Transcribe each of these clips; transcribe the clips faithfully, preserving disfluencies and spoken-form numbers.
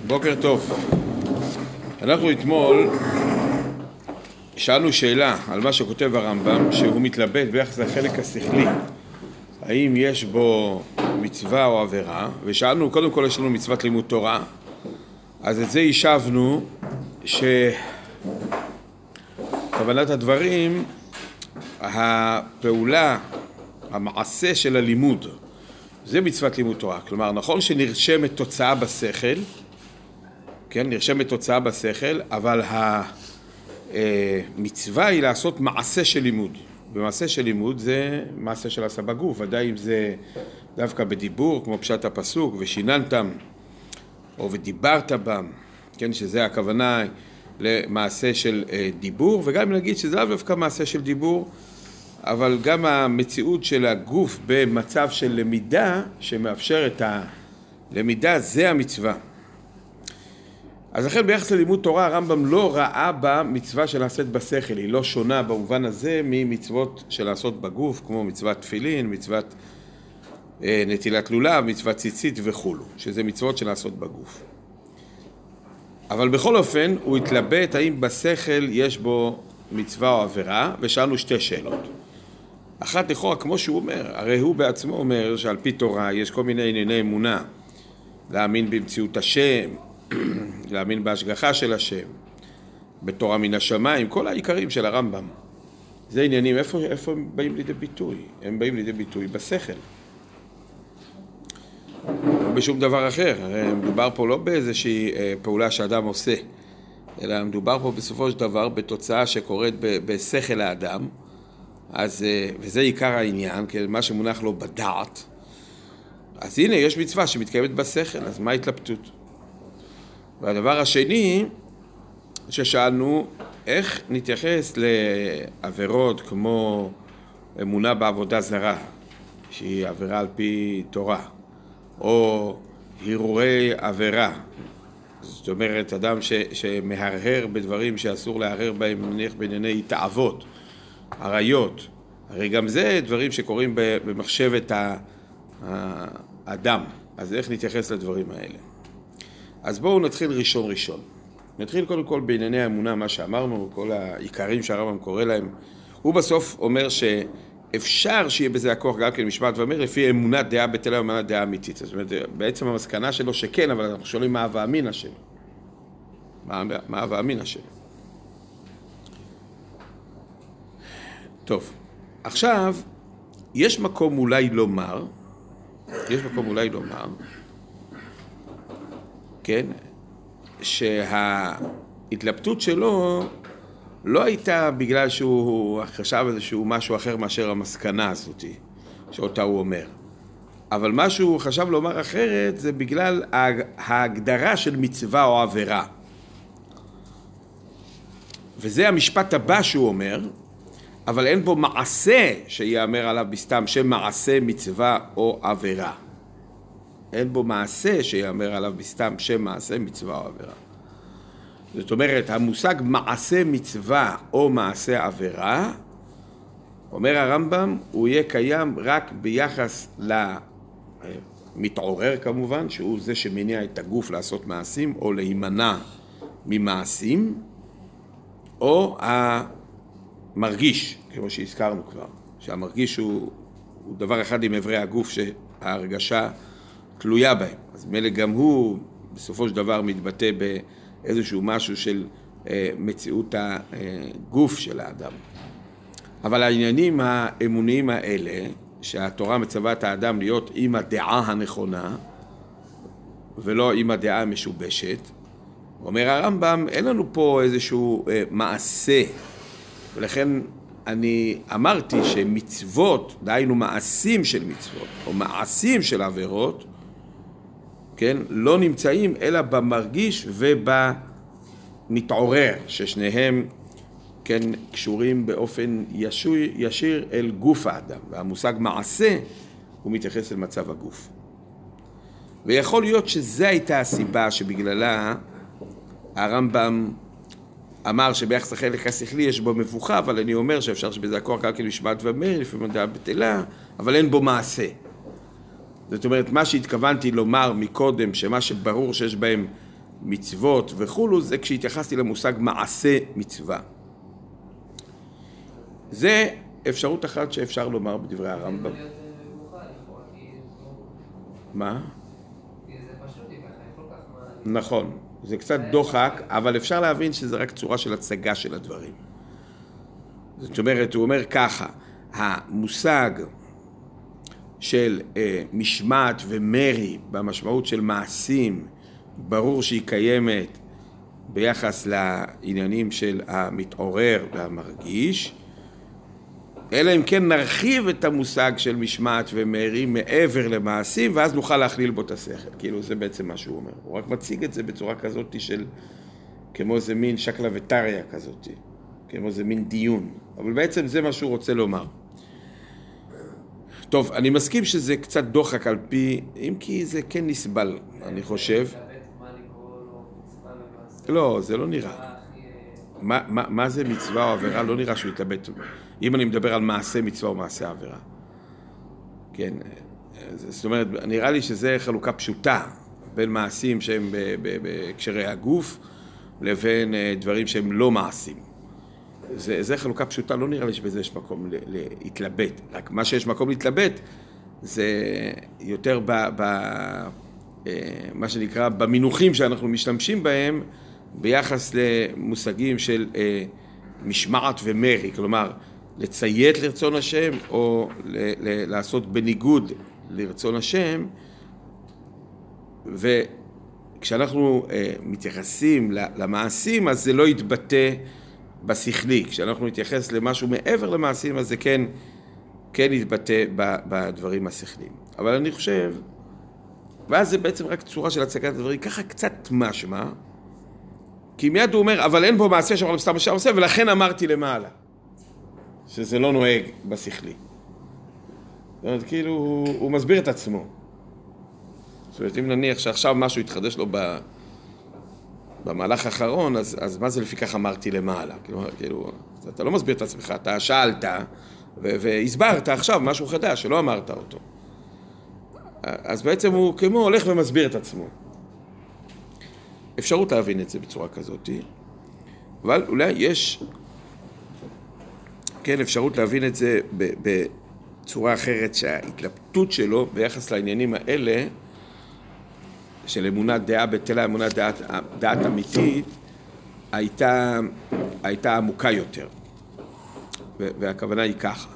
בוקר טוב. אנחנו אתמול שאלנו שאלה על מה שכותב הרמב"ם, שהוא מתלבט ביחס לחלק השכלי, האם יש בו מצווה או עבירה, ושאלנו, קודם כל יש לנו מצוות לימוד תורה, אז את זה ישבנו שכוונת הדברים, הפעולה, המעשה של הלימוד, זה מצוות לימוד תורה. כלומר, נכון שנרשמת תוצאה בשכל, כן, נרשמת תוצאה בשכל, אבל המצווה היא לעשות מעשה של לימוד. ומעשה של לימוד זה מעשה של עשה בגוף, ודאי אם זה דווקא בדיבור, כמו פשט הפסוק, ושיננתם, או ודיברת בם, כן, שזה הכוונה למעשה של דיבור, וגם נגיד שזה לא דווקא מעשה של דיבור, אבל גם המציאות של הגוף במצב של למידה, שמאפשר את הלמידה, זה המצווה. אז לכן ביחס ללימוד תורה, הרמב"ם לא ראה בה מצווה של לעשות בשכל, היא לא שונה במובן הזה ממצוות של לעשות בגוף, כמו מצוות תפילין, מצוות אה, נטילת לולב, מצוות ציצית וכו', שזה מצוות של לעשות בגוף. אבל בכל אופן, הוא התלבט האם בשכל יש בו מצווה או עבירה, ושאלנו שתי שאלות. אחת לכאורה, כמו שהוא אומר, הרי הוא בעצמו אומר שעל פי תורה יש כל מיני ענייני אמונה, להאמין במציאות השם, להאמין בהשגחה של השם, בתורה מן השמיים, כל העיקרים של הרמב"ם. זה עניינים, איפה, איפה הם באים לידי ביטוי? הם באים לידי ביטוי בשכל. לא בשום דבר אחר. הרי מדובר פה לא באיזושהי פעולה שאדם עושה, אלא מדובר פה בסופו של דבר בתוצאה שקורית בשכל האדם, אז, וזה עיקר העניין, כי מה שמונח לו בדעת. אז הנה, יש מצווה שמתקיימת בשכל, אז מה ההתלבטות? והדבר השני ששאלנו, איך נתייחס לעבירות כמו אמונה בעבודה זרה, שהיא עבירה על פי תורה, או הרהורי עבירה, זאת אומרת, אדם ש, שמהרהר בדברים שאסור להרהר בהם, נניח בענייני תאוות, עריות, הרי גם זה דברים שקורים במחשבת האדם, אז איך נתייחס לדברים האלה? אז בואו נתחיל ראשון ראשון. נתחיל קודם כל בענייני האמונה, מה שאמרנו, כל העיקרים שהרמב"ם קורא להם. הוא בסוף אומר שאפשר שיהיה בזה הכוח גם כן משמעת ואמר, לפי אמונת דעה בטלה ואמונת דעה אמיתית. זאת אומרת, בעצם המסקנה שלו שכן, אבל אנחנו שואלים מה הווה אמינא שלו. מה הווה אמינא שלו. טוב, עכשיו, יש מקום אולי לומר, יש מקום אולי לומר, כן, שההתלבטות שלו לא הייתה בגלל שהוא חשב איזשהו משהו אחר מאשר המסקנה הזאת, שאותה הוא אומר. אבל מה שהוא חשב לומר אחרת זה בגלל ההגדרה של מצווה או עבירה. וזה המשפט הבא שהוא אומר, אבל אין בו מעשה שיאמר עליו בסתם שם מעשה מצווה או עבירה. אין בו מעשה שיאמר עליו בסתם שם מעשה מצווה או עבירה. זאת אומרת, המושג מעשה מצווה או מעשה עבירה, אומר הרמב"ם, הוא יהיה קיים רק ביחס למתעורר כמובן, שהוא זה שמניע את הגוף לעשות מעשים או להימנע ממעשים, או המרגיש, כמו שהזכרנו כבר, שהמרגיש הוא, הוא דבר אחד עם עברי הגוף שההרגשה תלויה בהם. אז מילא גם הוא בסופו של דבר מתבטא באיזשהו משהו של אה, מציאות הגוף של האדם. אבל העניינים האמוניים האלה, שהתורה מצווה את האדם להיות עם הדעה הנכונה, ולא עם הדעה המשובשת, אומר הרמב"ם, אין לנו פה איזשהו אה, מעשה, ולכן אני אמרתי שמצוות, דהיינו מעשים של מצוות, או מעשים של עבירות, כן, לא נמצאים אלא במרגיש ובמתעורר, ששניהם, כן, קשורים באופן ישיר, ישיר אל גוף האדם. והמושג מעשה הוא מתייחס אל מצב הגוף. ויכול להיות שזו הייתה הסיבה שבגללה הרמב"ם אמר שביחס לחלק השכלי יש בו מבוכה, אבל אני אומר שאפשר שבזה הכוח גם כן משמעת ואמר, לפעמים דעה בטלה, אבל אין בו מעשה. זאת אומרת, מה שהתכוונתי לומר מקודם, שמה שברור שיש בהם מצוות וכולו, זה כשהתייחסתי למושג מעשה מצווה. זה אפשרות אחת שאפשר לומר בדברי הרמב"ם. מה? נכון, זה קצת דוחק, אבל אפשר להבין שזה רק צורה של הצגה של הדברים. זאת אומרת, הוא אומר ככה, המושג של אה, משמעת ומרי במשמעות של מעשים, ברור שהיא קיימת ביחס לעניינים של המתעורר והמרגיש, אלא אם כן נרחיב את המושג של משמעת ומרי מעבר למעשים, ואז נוכל להכליל בו את השכל. כאילו זה בעצם מה שהוא אומר. הוא רק מציג את זה בצורה כזאת של, כמו איזה מין שקלה וטריה כזאת, כמו איזה מין דיון. אבל בעצם זה מה שהוא רוצה לומר. טוב, אני מסכים שזה קצת דוחק על פי, אם כי זה כן נסבל, אני חושב. לא, זה לא נראה. מה, מה, מה זה מצווה או עבירה? לא נראה שהוא יתלבט. אם אני מדבר על מעשה מצווה או מעשה עבירה. כן, זאת אומרת, נראה לי שזה חלוקה פשוטה בין מעשים שהם בהקשרי הגוף לבין דברים שהם לא מעשים. זה, זה חלוקה פשוטה, לא נראה לי שבזה יש מקום להתלבט. רק מה שיש מקום להתלבט זה יותר ב, ב, מה שנקרא במינוחים שאנחנו משתמשים בהם ביחס למושגים של משמעת ומרי, כלומר לציית לרצון השם או ל- ל- לעשות בניגוד לרצון השם. וכשאנחנו מתייחסים למעשים אז זה לא יתבטא בשכלי, כשאנחנו נתייחס למשהו מעבר למעשים אז זה כן, כן יתבטא בדברים השכליים. אבל אני חושב, ואז זה בעצם רק צורה של הצגת הדברים, ככה קצת משמע, כי מיד הוא אומר, אבל אין בו מעשה שאמר לסתם בשם עושה, ולכן אמרתי למעלה, שזה לא נוהג בשכלי. זאת אומרת, כאילו, הוא, הוא מסביר את עצמו. זאת אומרת, אם נניח שעכשיו משהו יתחדש לו ב, במהלך האחרון, אז, אז מה זה לפי כך אמרתי למעלה? כאילו, כאילו, אתה לא מסביר את עצמך, אתה שאלת, ו, והסברת עכשיו משהו חדש, שלא אמרת אותו. אז בעצם הוא כמו הולך ומסביר את עצמו. אפשרות להבין את זה בצורה כזאת, אבל אולי יש, כן, אפשרות להבין את זה בצורה אחרת, שההתלבטות שלו ביחס לעניינים האלה, של אמונת דעה בטלה, אמונת דעת, דעת אמיתית, הייתה, הייתה עמוקה יותר. והכוונה היא ככה.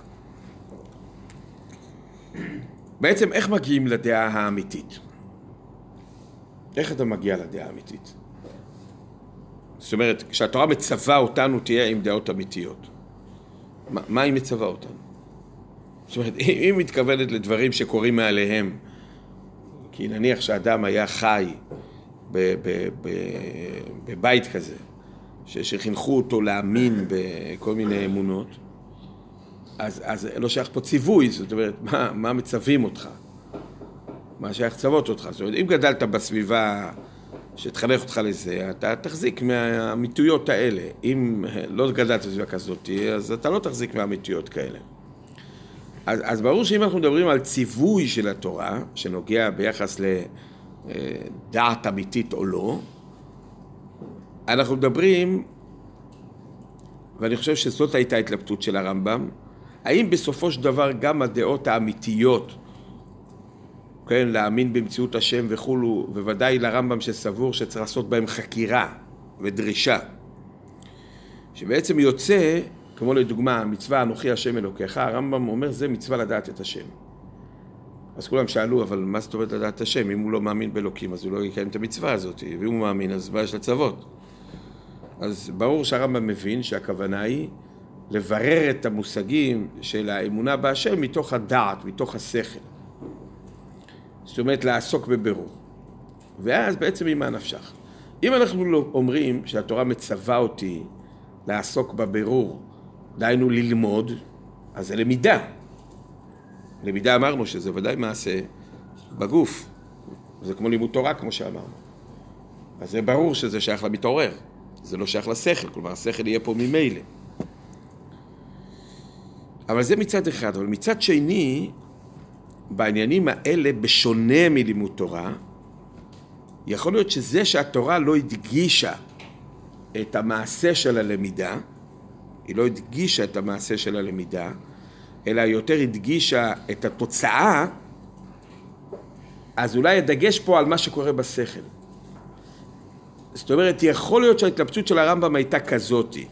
בעצם איך מגיעים לדעה האמיתית? איך אתה מגיע לדעה האמיתית? זאת אומרת, כשהתורה מצווה אותנו תהיה עם דעות אמיתיות. מה, מה היא מצווה אותנו? זאת אומרת, היא מתכוונת לדברים שקורים מעליהם, כי נניח שאדם היה חי ב- ב- ב- בבית כזה, שחינכו אותו להאמין בכל מיני אמונות, אז, אז לא שייך פה ציווי, זאת אומרת, מה, מה מצווים אותך? מה שייך צוות אותך? זאת אומרת, אם גדלת בסביבה שתחנך אותך לזה, אתה תחזיק מהאמיתויות האלה. אם לא גדלת בסביבה כזאת, אז אתה לא תחזיק מהאמיתויות כאלה. אז, אז ברור שאם אנחנו מדברים על ציווי של התורה, שנוגע ביחס לדעת אמיתית או לא, אנחנו מדברים, ואני חושב שזאת הייתה התלבטות של הרמב"ם, האם בסופו של דבר גם הדעות האמיתיות, כן, להאמין במציאות השם וכולו, וודאי לרמב"ם שסבור שצריך לעשות בהם חקירה ודרישה, שבעצם יוצא, כמו לדוגמה, מצווה אנוכי השם אלוקיך, הרמב"ם אומר זה מצווה לדעת את השם. אז כולם שאלו, אבל מה זאת אומרת לדעת את השם? אם הוא לא מאמין באלוקים, אז הוא לא יקיים את המצווה הזאת, ואם הוא מאמין, אז מה יש לצוות? אז ברור שהרמב"ם מבין שהכוונה היא לברר את המושגים של האמונה בהשם מתוך הדעת, מתוך השכל. זאת אומרת, לעסוק בבירור. ואז בעצם ממה נפשך. אם אנחנו לא אומרים שהתורה מצווה אותי לעסוק בבירור, דיינו ללמוד, אז זה למידה. למידה אמרנו שזה ודאי מעשה בגוף. זה כמו לימוד תורה, כמו שאמרנו. אז זה ברור שזה שייך למתעורר. זה לא שייך לשכל, כלומר השכל יהיה פה ממילא. אבל זה מצד אחד, אבל מצד שני, בעניינים האלה, בשונה מלימוד תורה, יכול להיות שזה שהתורה לא הדגישה את המעשה של הלמידה, היא לא הדגישה את המעשה של הלמידה, אלא יותר הדגישה את התוצאה, אז אולי הדגש פה על מה שקורה בשכל. זאת אומרת, יכול להיות שההתלבטות של הרמב"ם הייתה כזאתי.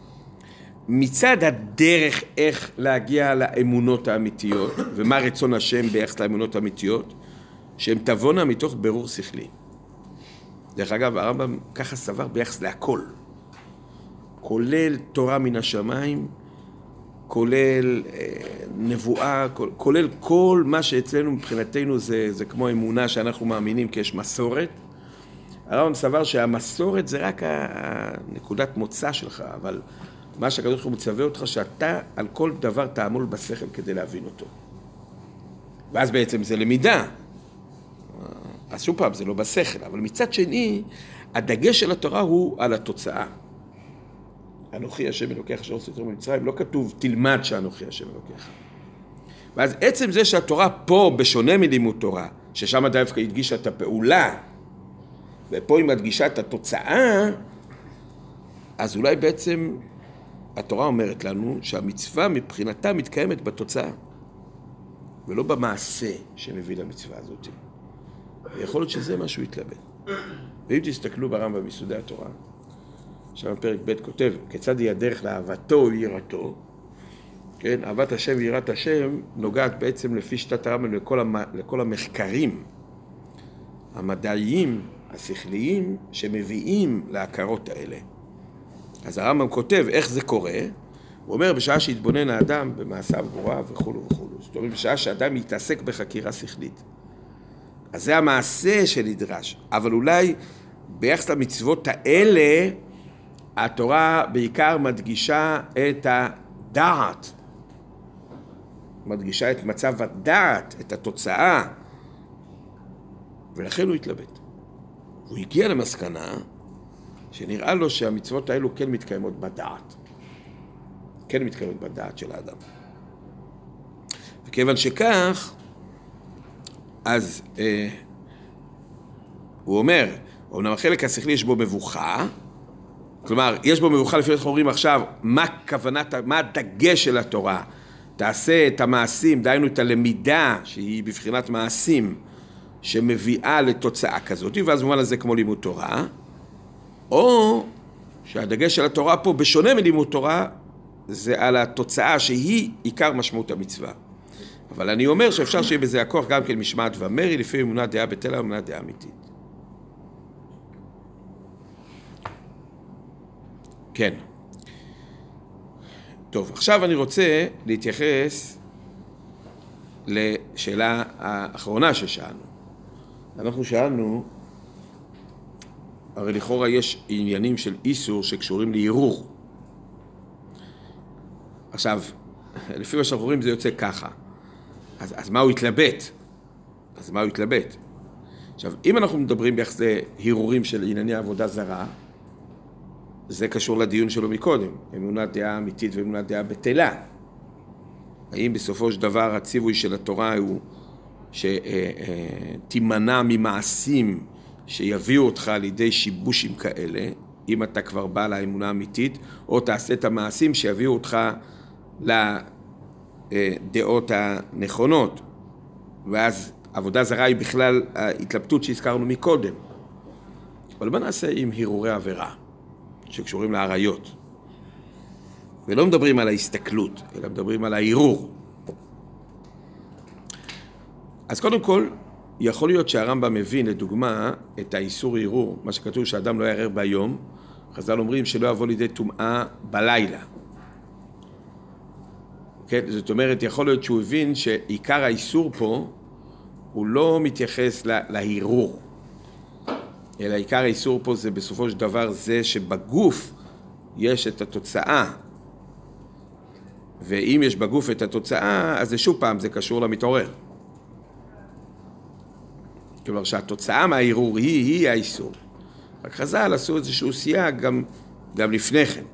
מצד הדרך איך להגיע לאמונות האמיתיות, ומה רצון השם ביחס לאמונות האמיתיות, שהן תבונה מתוך ברור שכלי. דרך אגב, הרמב"ם ככה סבר ביחס להכל. כולל תורה מן השמיים, כולל אה, נבואה, כולל כל מה שאצלנו מבחינתנו זה, זה כמו אמונה שאנחנו מאמינים כי יש מסורת. הרמב"ם סבר שהמסורת זה רק הנקודת מוצא שלך, אבל מה שהקדוש ברוך הוא מצווה אותך שאתה על כל דבר תעמול בשכל כדי להבין אותו. ואז בעצם זה למידה. אז שוב פעם, זה לא בשכל, אבל מצד שני, הדגש של התורה הוא על התוצאה. אנוכי השם אלוקיך אשר הוצאתך ממצרים, לא כתוב תלמד שאנוכי השם אלוקיך. ואז עצם זה שהתורה פה, בשונה מלימוד תורה, ששם דווקא הדגישה את הפעולה, ופה היא מדגישה את התוצאה, אז אולי בעצם התורה אומרת לנו שהמצווה מבחינתה מתקיימת בתוצאה, ולא במעשה שמביא למצווה הזאת. ויכול להיות שזה משהו יתלבט. ואם תסתכלו ברמב"ם ביסודי התורה, שם פרק ב' כותב, כיצד היא הדרך לאהבתו ויראתו, כן, אהבת השם ויראת השם נוגעת בעצם לפי שיטת הרמב"ם לכל, המ... לכל המחקרים המדעיים, השכליים, שמביאים להכרות האלה. אז הרמב"ם כותב איך זה קורה, הוא אומר בשעה שהתבונן האדם במעשיו גרועה וכו' וכו'. זאת אומרת, בשעה שאדם יתעסק בחקירה שכלית. אז זה המעשה שנדרש, אבל אולי ביחס למצוות האלה, התורה בעיקר מדגישה את הדעת, מדגישה את מצב הדעת, את התוצאה, ולכן הוא התלבט. הוא הגיע למסקנה שנראה לו שהמצוות האלו כן מתקיימות בדעת, כן מתקיימות בדעת של האדם. וכיוון שכך, אז אה, הוא אומר, אומנם החלק השכלי יש בו מבוכה, כלומר, יש בו מבוכה לפי אנחנו אומרים עכשיו, מה כוונת, מה הדגש של התורה? תעשה את המעשים, דהיינו את הלמידה שהיא בבחינת מעשים, שמביאה לתוצאה כזאת, ואז במובן הזה כמו לימוד תורה, או שהדגש של התורה פה, בשונה מלימוד תורה, זה על התוצאה שהיא עיקר משמעות המצווה. אבל אני אומר שאפשר שיהיה בזה הכוח גם כן משמעת ומרי, לפי אמונה דעה בטלה ואמונה דעה אמיתית. כן. טוב, עכשיו אני רוצה להתייחס לשאלה האחרונה ששאלנו. אנחנו שאלנו, הרי לכאורה יש עניינים של איסור שקשורים לערעור. עכשיו, לפי מה שאנחנו רואים זה יוצא ככה. אז, אז מה הוא התלבט? אז מה הוא התלבט? עכשיו, אם אנחנו מדברים ביחס להרהורים של ענייני עבודה זרה, זה קשור לדיון שלו מקודם, אמונת דעה אמיתית ואמונת דעה בטלה. האם בסופו של דבר הציווי של התורה הוא שתימנע ממעשים שיביאו אותך לידי שיבושים כאלה, אם אתה כבר בא לאמונה האמיתית, או תעשה את המעשים שיביאו אותך לדעות הנכונות. ואז עבודה זרה היא בכלל ההתלבטות שהזכרנו מקודם. אבל מה נעשה עם הרהורי עבירה שקשורים לעריות? ולא מדברים על ההסתכלות, אלא מדברים על ההרהור. אז קודם כל, יכול להיות שהרמב"ם מבין לדוגמה את האיסור הרהור, מה שכתוב שאדם לא יערער ביום, חז"ל אומרים שלא יבוא לידי טומאה בלילה. כן, זאת אומרת, יכול להיות שהוא הבין שעיקר האיסור פה הוא לא מתייחס להרהור, אלא עיקר האיסור פה זה בסופו של דבר זה שבגוף יש את התוצאה. ואם יש בגוף את התוצאה, אז זה שוב פעם, זה קשור למתעורר. כלומר שהתוצאה מהערעור היא, היא האיסור. רק חז"ל עשו איזשהו סייג גם, גם לפני כן.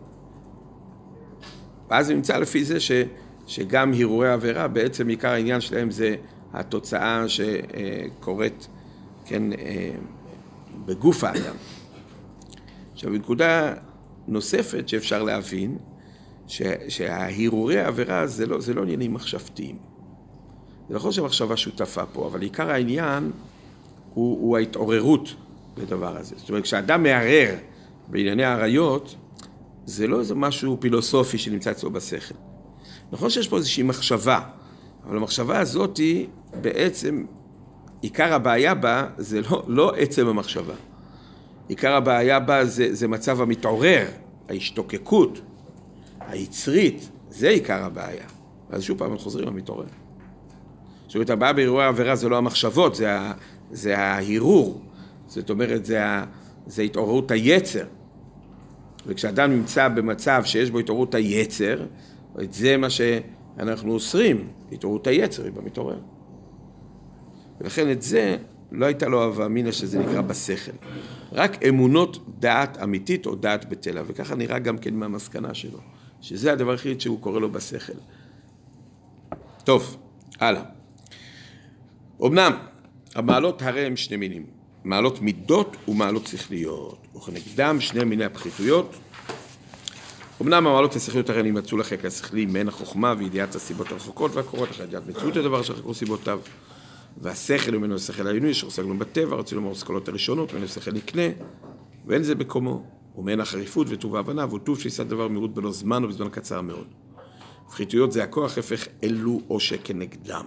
ואז נמצא לפי זה ש, שגם הרהורי עבירה, בעצם עיקר העניין שלהם זה התוצאה שקורית, כן, בגוף האדם. עכשיו, נקודה נוספת שאפשר להבין, ש, שההירורי העבירה זה לא, זה לא עניינים מחשבתיים. זה נכון שהמחשבה שותפה פה, אבל עיקר העניין הוא, הוא ההתעוררות לדבר הזה. זאת אומרת, כשאדם מערער בענייני העריות, זה לא איזה משהו פילוסופי שנמצא אצלו בשכל. נכון שיש פה איזושהי מחשבה, אבל המחשבה הזאת היא בעצם, עיקר הבעיה בה זה לא, לא עצם המחשבה. עיקר הבעיה בה זה, זה מצב המתעורר, ההשתוקקות, היצרית, זה עיקר הבעיה. אז שוב פעם, אנחנו חוזרים למתעורר. זאת אומרת, הבעיה בהירורי העבירה זה לא המחשבות, זה, ה, זה ההירור. זאת אומרת, זה, ה, זה התעוררות היצר. וכשאדם נמצא במצב שיש בו התעוררות היצר, זה מה שאנחנו אוסרים, התעוררות היצר היא במתעורר. ולכן את זה לא הייתה לו אהבה אמינה שזה נקרא בשכל. רק אמונות דעת אמיתית או דעת בטלה, וככה נראה גם כן מהמסקנה שלו, שזה הדבר הכי שהוא קורא לו בשכל. טוב, הלאה. אמנם, המעלות הרי הם שני מינים, מעלות מידות ומעלות שכליות, וכנגדם שני מיני הפחיתויות. אמנם המעלות השכליות הרי נמצאו לחלק השכלי מן החוכמה וידיעת הסיבות הרחוקות והקורות, אחרי ידיעת מציאות הדבר שחקרו סיבותיו. והשכל הוא ממנו השכל העיוני, שעוסק לנו בטבע, רוצים לומר השכלות הראשונות, ממנו השכל נקנה, ואין זה מקומו. ומן החריפות וטוב ההבנה, והוא טוב שעשה דבר מהירות בלא זמן ובזמן קצר מאוד. הפחיתויות זה הכוח, הפך אלו או שכנגדם.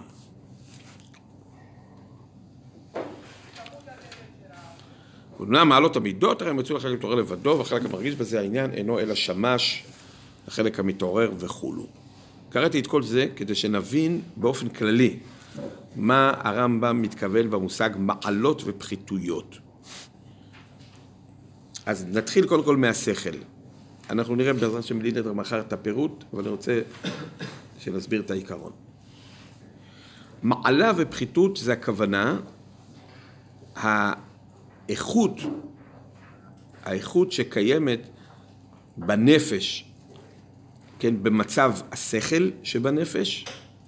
אומנם מעלות המידות, הרי הם יצאו לחלק המתעורר לבדו, והחלק המרגיש בזה העניין אינו אלא שמש, החלק המתעורר וכולו. קראתי את כל זה כדי שנבין באופן כללי מה הרמב"ם מתכוון במושג מעלות ופחיתויות. אז נתחיל קודם כל מהשכל. אנחנו נראה בעזרת שם בלי נדר מחר את הפירוט, אבל אני רוצה שנסביר את העיקרון. מעלה ופחיתות זה הכוונה, האיכות, האיכות שקיימת בנפש, כן, במצב השכל שבנפש,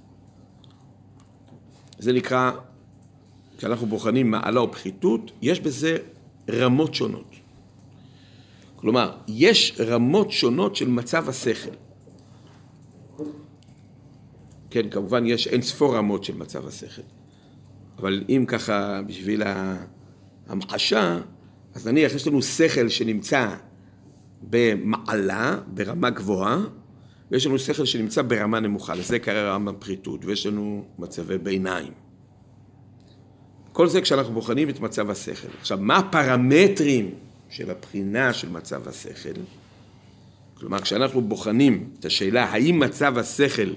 זה נקרא, כשאנחנו בוחנים מעלה או פחיתות, יש בזה רמות שונות. כלומר, יש רמות שונות של מצב השכל. כן, כמובן יש אין ספור רמות של מצב השכל. אבל אם ככה בשביל המחשה, אז נניח יש לנו שכל שנמצא במעלה, ברמה גבוהה, ויש לנו שכל שנמצא ברמה נמוכה, לזה קרא רמה פחיתות, ויש לנו מצבי ביניים. כל זה כשאנחנו בוחנים את מצב השכל. עכשיו, מה הפרמטרים של הבחינה של מצב השכל? כלומר, כשאנחנו בוחנים את השאלה, האם מצב השכל,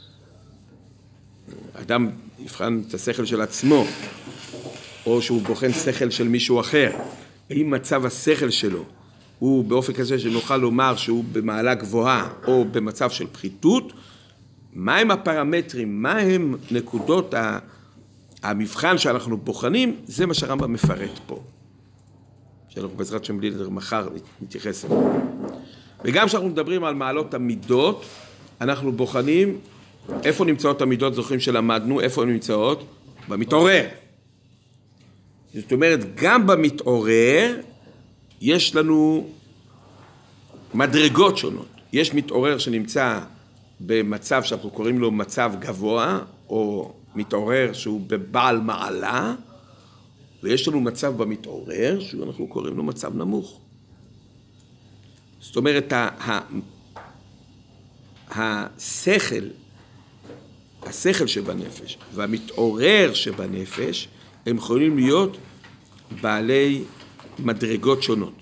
אדם יבחן את השכל של עצמו, או שהוא בוחן שכל של מישהו אחר, האם מצב השכל שלו הוא באופן כזה שנוכל לומר שהוא במעלה גבוהה או במצב של פחיתות, מה הם הפרמטרים, מה הם נקודות המבחן שאנחנו בוחנים, זה מה שהרמב"ם מפרט פה. שאנחנו בעזרת שם בלי נדר מחר נתייחס אליו. וגם כשאנחנו מדברים על מעלות המידות, אנחנו בוחנים איפה נמצאות המידות, זוכרים שלמדנו, איפה הן נמצאות? במתעורר. זאת אומרת, גם במתעורר יש לנו מדרגות שונות. יש מתעורר שנמצא במצב שאנחנו קוראים לו מצב גבוה, או מתעורר שהוא בבעל מעלה, ויש לנו מצב במתעורר שאנחנו קוראים לו מצב נמוך. זאת אומרת, השכל, השכל שבנפש והמתעורר שבנפש, הם יכולים להיות בעלי מדרגות שונות.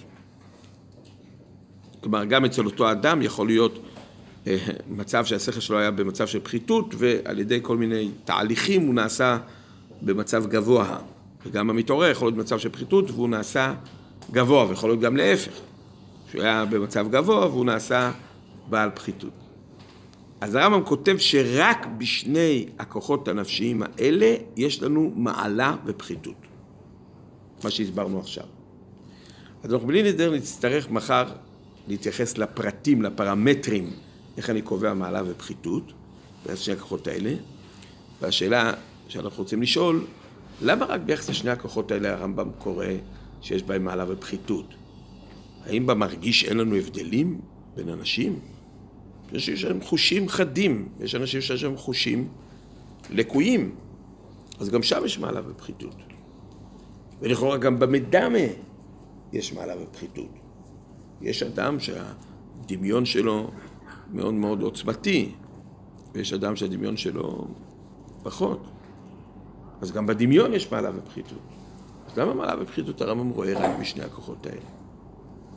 כלומר, גם אצל אותו אדם יכול להיות אה, מצב שהשכל שלו היה במצב של פחיתות, ועל ידי כל מיני תהליכים הוא נעשה במצב גבוה. וגם המתעורר יכול להיות במצב של פחיתות והוא נעשה גבוה, ויכול להיות גם להפך. שהוא היה במצב גבוה והוא נעשה בעל פחיתות. אז הרמב"ם כותב שרק בשני הכוחות הנפשיים האלה יש לנו מעלה ופחיתות. מה שהסברנו עכשיו. אז אנחנו בלי נדר נצטרך מחר להתייחס לפרטים, לפרמטרים, איך אני קובע מעלה ופחיתות, בשני הכוחות האלה. והשאלה שאנחנו רוצים לשאול, למה רק ביחס לשני הכוחות האלה הרמב"ם קורא שיש בהם מעלה ופחיתות. האם במרגיש אין לנו הבדלים בין אנשים? יש אנשים שהם חושים חדים, יש אנשים שיש להם חושים לקויים. אז גם שם יש מעלה ופחיתות. ולכאורה גם במדמה יש מעלה ופחיתות. יש אדם שהדמיון שלו מאוד מאוד עוצמתי, ויש אדם שהדמיון שלו פחות. אז גם בדמיון יש מעלה ופחיתות. אז למה מעלה ופחיתות הרמב"ם רואה רק בשני הכוחות האלה?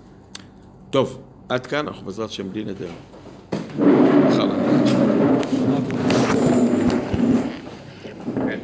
טוב, עד כאן אנחנו בעזרת שם בלי נדר. אחר כך.